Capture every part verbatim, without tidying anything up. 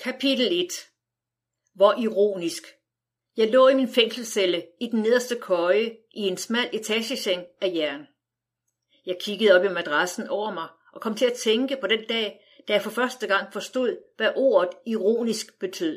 Kapitel et. Hvor ironisk. Jeg lå i min fængselscelle i den nederste køje i en smal etageseng af jern. Jeg kiggede op i madrassen over mig og kom til at tænke på den dag, da jeg for første gang forstod, hvad ordet ironisk betød.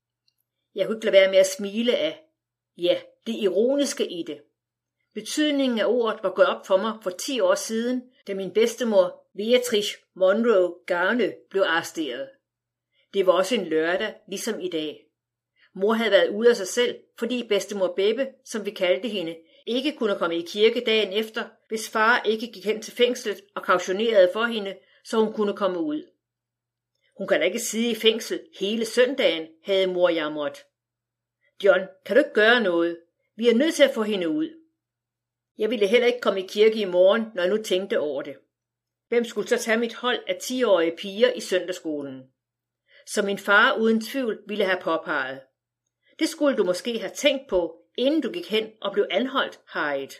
Jeg kunne ikke lade være med at smile af, ja, det ironiske i det. Betydningen af ordet var gået op for mig for ti år siden, da min bedstemor Beatrice Monroe Garne blev arresteret. Det var også en lørdag, ligesom i dag. Mor havde været ude af sig selv, fordi bedstemor Bebbe, som vi kaldte hende, ikke kunne komme i kirke dagen efter, hvis far ikke gik hen til fængslet og kautionerede for hende, så hun kunne komme ud. Hun kan da ikke sidde i fængsel hele søndagen, havde mor jamret. John, kan du ikke gøre noget? Vi er nødt til at få hende ud. Jeg ville heller ikke komme i kirke i morgen, når jeg nu tænkte over det. Hvem skulle så tage mit hold af ti-årige piger i søndagsskolen? Som min far uden tvivl ville have påpeget. Det skulle du måske have tænkt på, inden du gik hen og blev anholdt, Harriet.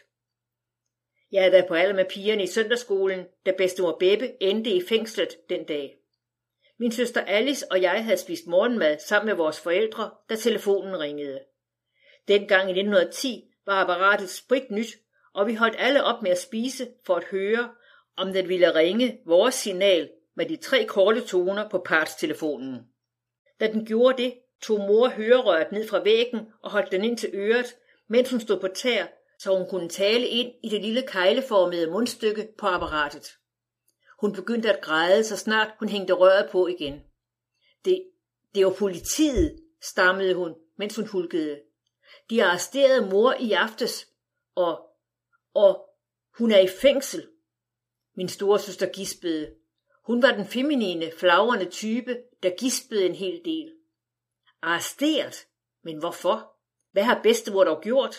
Jeg havde været på alder med pigerne i søndagsskolen, da bedstemor Bebbe endte i fængslet den dag. Min søster Alice og jeg havde spist morgenmad sammen med vores forældre, da telefonen ringede. Dengang i nitten ti var apparatet spritnyt, og vi holdt alle op med at spise for at høre, om den ville ringe vores signal med de tre korte toner på partstelefonen. Da den gjorde det, tog mor hørerøret ned fra væggen og holdt den ind til øret, mens hun stod på tær, så hun kunne tale ind i det lille kegleformede mundstykke på apparatet. Hun begyndte at græde, så snart hun hængte røret på igen. Det, det var politiet, stammede hun, mens hun hulkede. De arresterede mor i aftes, og, og hun er i fængsel. Min store søster gispede. Hun var den feminine, flagrende type, der gispede en hel del. Arresteret? Men hvorfor? Hvad har bedstemor dog gjort?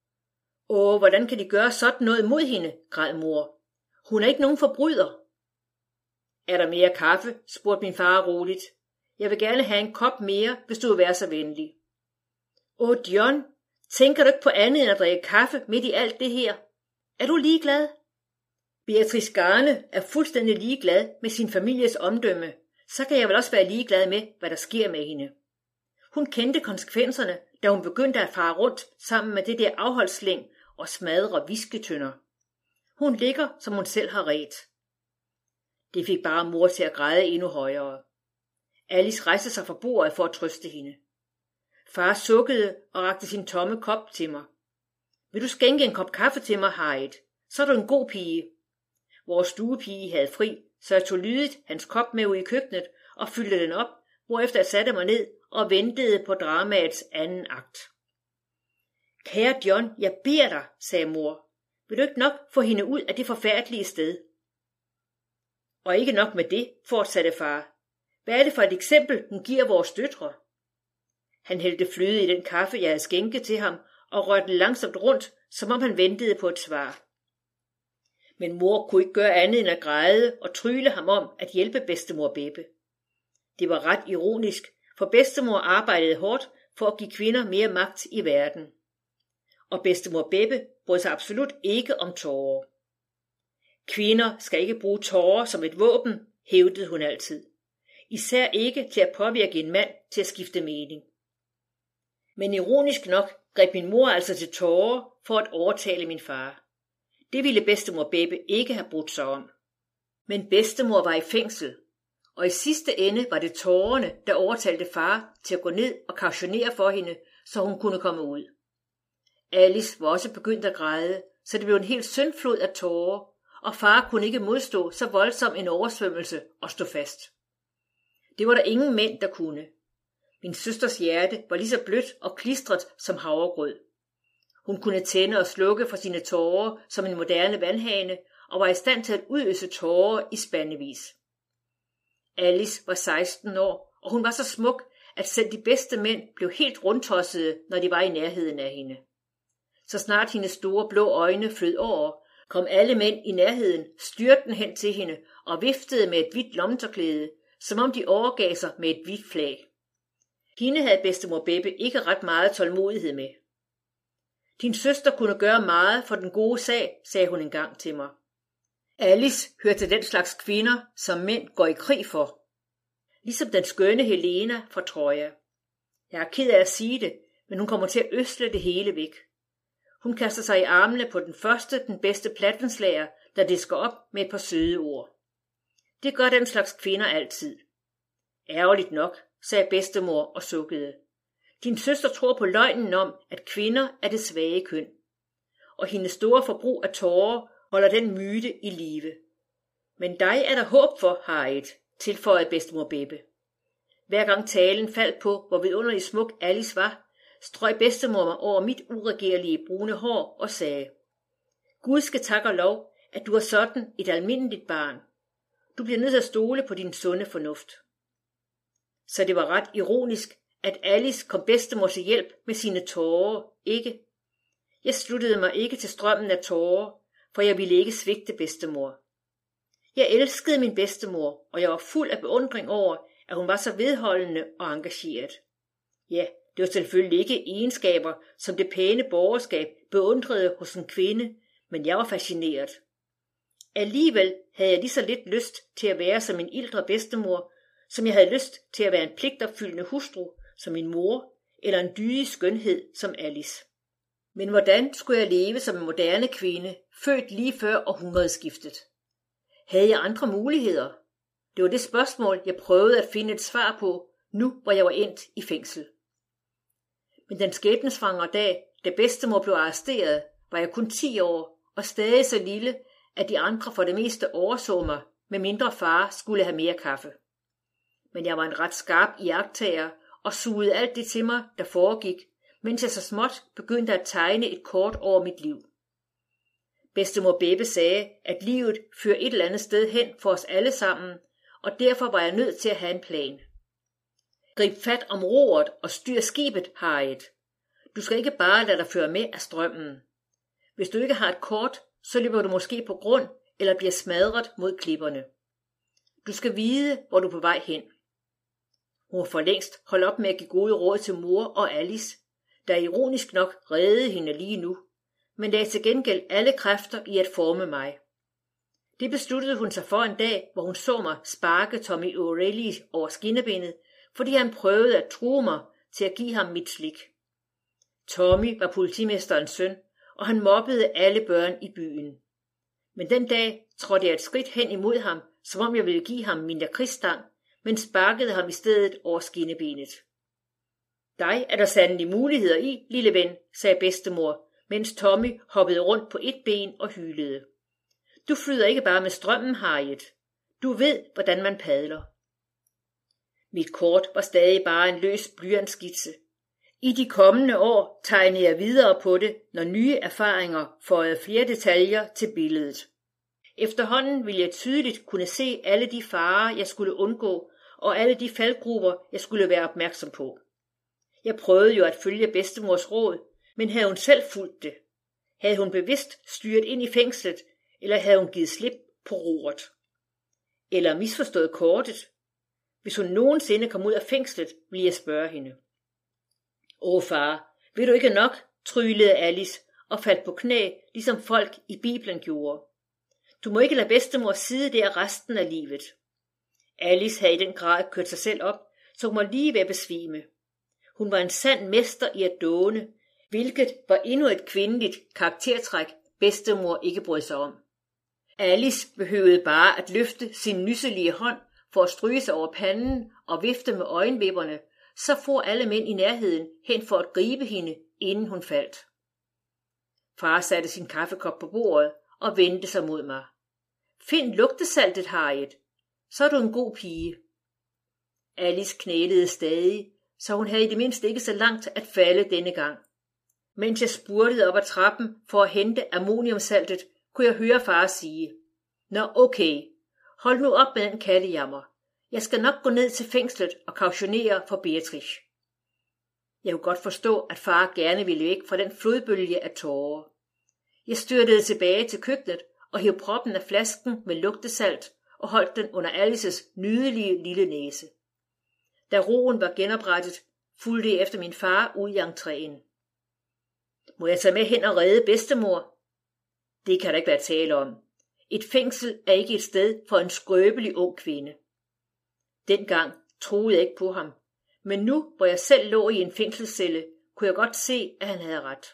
Åh, hvordan kan de gøre sådan noget mod hende, græd mor. Hun er ikke nogen forbryder. Er der mere kaffe? Spurgte min far roligt. Jeg vil gerne have en kop mere, hvis du vil være så venlig. Åh, John, tænker du ikke på andet end at drikke kaffe midt i alt det her? Er du ligeglad? Beatrice Garne er fuldstændig ligeglad med sin families omdømme, så kan jeg vel også være ligeglad med, hvad der sker med hende. Hun kendte konsekvenserne, da hun begyndte at fare rundt sammen med det der afholdslæng og smadre visketønder. Hun ligger, som hun selv har redt. Det fik bare mor til at græde endnu højere. Alice rejste sig fra bordet for at trøste hende. Far sukkede og rakte sin tomme kop til mig. Vil du skænke en kop kaffe til mig, Harriet? Så er du en god pige. Vores stuepige havde fri, så jeg tog lydigt hans kop med ud i køkkenet og fyldte den op, hvorefter jeg satte mig ned og ventede på dramaets anden akt. Kære John, jeg beder dig, sagde mor. Vil du ikke nok få hende ud af det forfærdelige sted? Og ikke nok med det, fortsatte far. Hvad er det for et eksempel, hun giver vores døtre? Han hældte fløde i den kaffe, jeg havde skænket til ham, og rørte langsomt rundt, som om han ventede på et svar. Men mor kunne ikke gøre andet end at græde og trylle ham om at hjælpe bedstemor Bebbe. Det var ret ironisk, for bedstemor arbejdede hårdt for at give kvinder mere magt i verden. Og bedstemor Bebbe brød sig absolut ikke om tårer. Kvinder skal ikke bruge tårer som et våben, hævdede hun altid. Især ikke til at påvirke en mand til at skifte mening. Men ironisk nok greb min mor altså til tårer for at overtale min far. Det ville bedstemor Bebbe ikke have brudt sig om. Men bedstemor var i fængsel, og i sidste ende var det tårerne, der overtalte far til at gå ned og kautionere for hende, så hun kunne komme ud. Alice var også begyndt at græde, så det blev en helt syndflod af tårer, og far kunne ikke modstå så voldsom en oversvømmelse og stå fast. Det var der ingen mænd, der kunne. Min søsters hjerte var lige så blødt og klistret som havregrød. Hun kunne tænde og slukke for sine tårer som en moderne vandhane, og var i stand til at udøse tårer i spandevis. Alice var seksten år, og hun var så smuk, at selv de bedste mænd blev helt rundtossede, når de var i nærheden af hende. Så snart hendes store blå øjne flød over, kom alle mænd i nærheden styrtende hen til hende og viftede med et hvidt lommetørklæde, som om de overgav sig med et hvidt flag. Hende havde bedstemor Bebbe ikke ret meget tålmodighed med. Din søster kunne gøre meget for den gode sag, sagde hun engang til mig. Alice hørte til den slags kvinder, som mænd går i krig for. Ligesom den skønne Helena fra Troja. Jeg er ked af at sige det, men hun kommer til at øsle det hele væk. Hun kaster sig i armene på den første, den bedste plattenslager, der disker op med et par søde ord. Det gør den slags kvinder altid. Ærgerligt nok, sagde bedstemor og sukkede. Din søster tror på løgnen om, at kvinder er det svage køn. Og hendes store forbrug af tårer holder den myte i live. Men dig er der håb for, Harriet, tilføjede bedstemor Bebbe. Hver gang talen faldt på, hvor vidunderlig smuk Alice var, strøg bedstemor mig over mit uregerlige brune hår og sagde: Gud skal takke og lov, at du er sådan et almindeligt barn. Du bliver nødt til at stole på din sunde fornuft. Så det var ret ironisk, at Alice kom bedstemor til hjælp med sine tårer, ikke? Jeg sluttede mig ikke til strømmen af tårer, for jeg ville ikke svigte bedstemor. Jeg elskede min bedstemor, og jeg var fuld af beundring over, at hun var så vedholdende og engageret. Ja, det var selvfølgelig ikke egenskaber, som det pæne borgerskab beundrede hos en kvinde, men jeg var fascineret. Alligevel havde jeg lige så lidt lyst til at være som min ældre bedstemor, som jeg havde lyst til at være en pligtopfyldende hustru som min mor, eller en dydig skønhed som Alice. Men hvordan skulle jeg leve som en moderne kvinde, født lige før århundredeskiftet? Havde jeg andre muligheder? Det var det spørgsmål, jeg prøvede at finde et svar på, nu hvor jeg var endt i fængsel. Men den skæbnesvangre dag, da bedstemor blev arresteret, var jeg kun ti år, og stadig så lille, at de andre for det meste overså mig, med mindre far skulle have mere kaffe. Men jeg var en ret skarp iagttager, og sugede alt det til mig, der foregik, mens jeg så småt begyndte at tegne et kort over mit liv. Bedstemor Bebbe sagde, at livet fører et eller andet sted hen for os alle sammen, og derfor var jeg nødt til at have en plan. Grib fat om roret og styr skibet, Harriet. Du skal ikke bare lade dig føre med af strømmen. Hvis du ikke har et kort, så løber du måske på grund eller bliver smadret mod klipperne. Du skal vide, hvor du er på vej hen. Hun var for længst holdt op med at give gode råd til mor og Alice, der ironisk nok reddede hende lige nu, men lagde til gengæld alle kræfter i at forme mig. Det besluttede hun sig for en dag, hvor hun så mig sparke Tommy O'Reilly over skinnebenet, fordi han prøvede at true mig til at give ham mit slik. Tommy var politimesterens søn, og han mobbede alle børn i byen. Men den dag trådte jeg et skridt hen imod ham, som om jeg ville give ham min lakridsstang, men sparkede ham i stedet over skinnebenet. Dig er der sandelig muligheder i, lille ven, sagde bedstemor, mens Tommy hoppede rundt på et ben og hylede. Du flyder ikke bare med strømmen, Harriet. Du ved, hvordan man padler. Mit kort var stadig bare en løs blyantskitse. I de kommende år tegnede jeg videre på det, når nye erfaringer føjede flere detaljer til billedet. Efterhånden ville jeg tydeligt kunne se alle de farer, jeg skulle undgå, og alle de faldgrupper, jeg skulle være opmærksom på. Jeg prøvede jo at følge bedstemors råd, men havde hun selv fulgt det? Havde hun bevidst styret ind i fængslet, eller havde hun givet slip på roret? Eller misforstået kortet? Hvis hun nogensinde kom ud af fængslet, ville jeg spørge hende. Åh far, ved du ikke nok, tryglede Alice og faldt på knæ, ligesom folk i Bibelen gjorde. Du må ikke lade bedstemor sidde der resten af livet. Alice havde i den grad kørt sig selv op, så hun var lige ved at besvime. Hun var en sand mester i at dåne, hvilket var endnu et kvindeligt karaktertræk, bedstemor ikke brød sig om. Alice behøvede bare at løfte sin nysselige hånd for at stryge sig over panden og vifte med øjenvipperne, så for alle mænd i nærheden hen for at gribe hende, inden hun faldt. Far satte sin kaffekop på bordet og vendte sig mod mig. Find lugtesaltet, Harriet. Så er du en god pige. Alice knælede stadig, så hun havde i det mindste ikke så langt at falde denne gang. Mens jeg spurtede op ad trappen for at hente ammoniumsaltet, kunne jeg høre far sige: Nå okay, hold nu op med den kattejammer. Jeg skal nok gå ned til fængslet og kautionere for Beatrice. Jeg kunne godt forstå, at far gerne ville væk fra den flodbølge af tårer. Jeg styrtede tilbage til køkkenet og hev proppen af flasken med lugtesalt og holdt den under Alices nydelige lille næse. Da roen var genoprettet, fulgte jeg efter min far ud i entréen. Må jeg tage med hen og redde bedstemor? Det kan der ikke være tale om. Et fængsel er ikke et sted for en skrøbelig ung kvinde. Dengang troede jeg ikke på ham, men nu, hvor jeg selv lå i en fængselscelle, kunne jeg godt se, at han havde ret.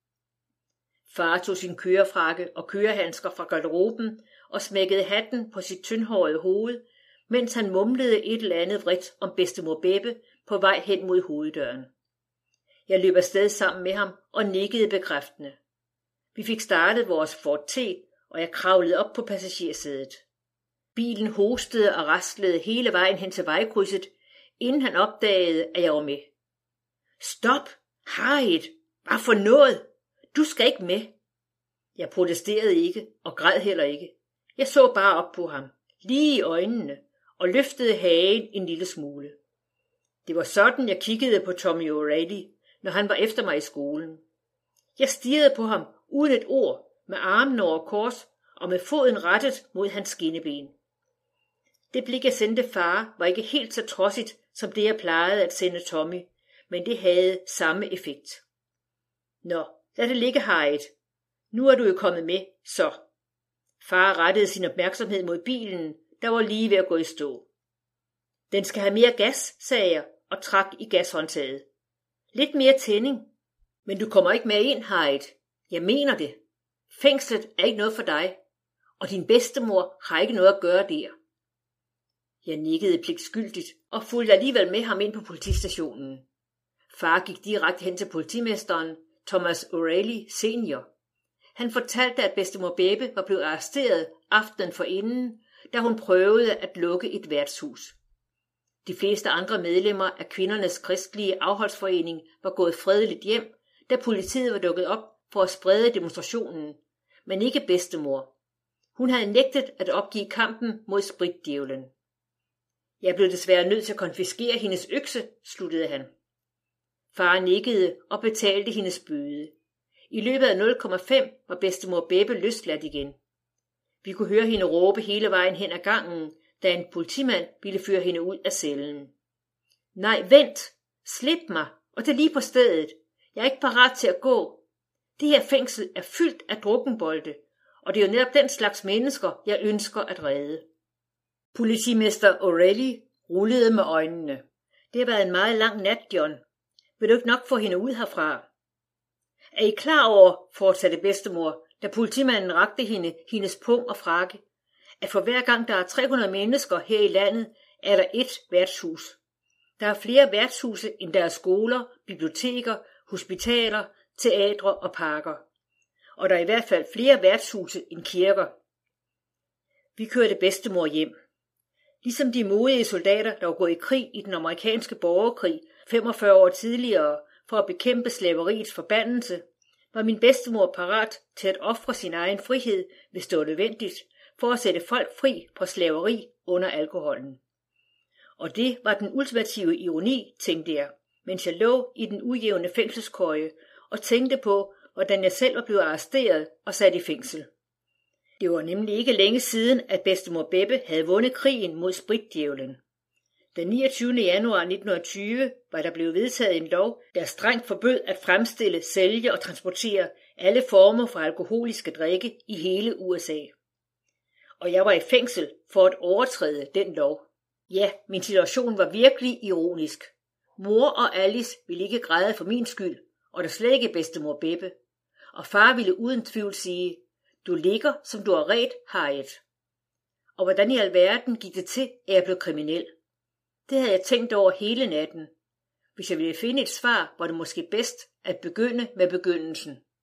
Far tog sin kørefrakke og kørehandsker fra garderoben og smækkede hatten på sit tyndhårede hoved, mens han mumlede et eller andet vredt om bedstemor Bebbe på vej hen mod hoveddøren. Jeg løb afsted sammen med ham og nikkede bekræftende. Vi fik startet vores Ford T, og jeg kravlede op på passagersædet. Bilen hostede og raslede hele vejen hen til vejkrydset, inden han opdagede, at jeg var med. Stop, Harriet, hvad for noget? Du skal ikke med. Jeg protesterede ikke og græd heller ikke. Jeg så bare op på ham, lige i øjnene, og løftede hagen en lille smule. Det var sådan, jeg kiggede på Tommy O'Reilly, når han var efter mig i skolen. Jeg stirrede på ham uden et ord, med armen over kors og med foden rettet mod hans skinneben. Det blik, jeg sendte far, var ikke helt så trodsigt, som det jeg plejede at sende Tommy, men det havde samme effekt. Nå, lad det ligge, Harriet. Nu er du jo kommet med, så. Far rettede sin opmærksomhed mod bilen, der var lige ved at gå i stå. Den skal have mere gas, sagde jeg og trak i gashåndtaget. Lidt mere tænding. Men du kommer ikke med ind, Harriet. Jeg mener det. Fængslet er ikke noget for dig, og din bedstemor har ikke noget at gøre der. Jeg nikkede pligtskyldigt og fulgte alligevel med ham ind på politistationen. Far gik direkte hen til politimesteren, Thomas O'Reilly senior. Han fortalte, at bedstemor Bebbe var blevet arresteret aftenen forinden, da hun prøvede at lukke et værtshus. De fleste andre medlemmer af kvindernes kristelige afholdsforening var gået fredeligt hjem, da politiet var dukket op for at sprede demonstrationen, men ikke bedstemor. Hun havde nægtet at opgive kampen mod spritdjævlen. Jeg blev desværre nødt til at konfiskere hendes økse, sluttede han. Far nikkede og betalte hendes bøde. I løbet af nul komma fem var bedstemor Bebbe løsladt igen. Vi kunne høre hende råbe hele vejen hen ad gangen, da en politimand ville føre hende ud af cellen. Nej, vent! Slip mig, og det er lige på stedet. Jeg er ikke parat til at gå. Det her fængsel er fyldt af drukkenbolde, og det er jo netop den slags mennesker, jeg ønsker at redde. Politimester O'Reilly rullede med øjnene. Det har været en meget lang nat, John. Vil du ikke nok få hende ud herfra? Er I klar over, fortsatte bedstemor, da politimanden rakte hende hendes pung og frakke, at for hver gang der er tre hundrede mennesker her i landet, er der ét værtshus. Der er flere værtshuse, end der er skoler, biblioteker, hospitaler, teatre og parker. Og der er i hvert fald flere værtshuse end kirker. Vi kørte bedstemor hjem. Ligesom de modige soldater, der var gået i krig i den amerikanske borgerkrig femogfyrre år tidligere for at bekæmpe slaveriets forbandelse, var min bedstemor parat til at ofre sin egen frihed, hvis det var nødvendigt, for at sætte folk fri på slaveri under alkoholen. Og det var den ultimative ironi, tænkte jeg, mens jeg lå i den ujævne fængselskøje og tænkte på, hvordan jeg selv var blevet arresteret og sat i fængsel. Det var nemlig ikke længe siden, at bedstemor Bebbe havde vundet krigen mod spritdjævlen. Den niogtyvende januar nitten tyve var der blevet vedtaget en lov, der strengt forbød at fremstille, sælge og transportere alle former for alkoholiske drikke i hele U S A. Og jeg var i fængsel for at overtræde den lov. Ja, min situation var virkelig ironisk. Mor og Alice ville ikke græde for min skyld, og der slet ikke bedstemor Bebbe. Og far ville uden tvivl sige, du ligger, som du har ret, Harriet. Og hvordan i alverden gik det til, at jeg blev kriminel? Det havde jeg tænkt over hele natten. Hvis jeg ville finde et svar, var det måske bedst at begynde med begyndelsen.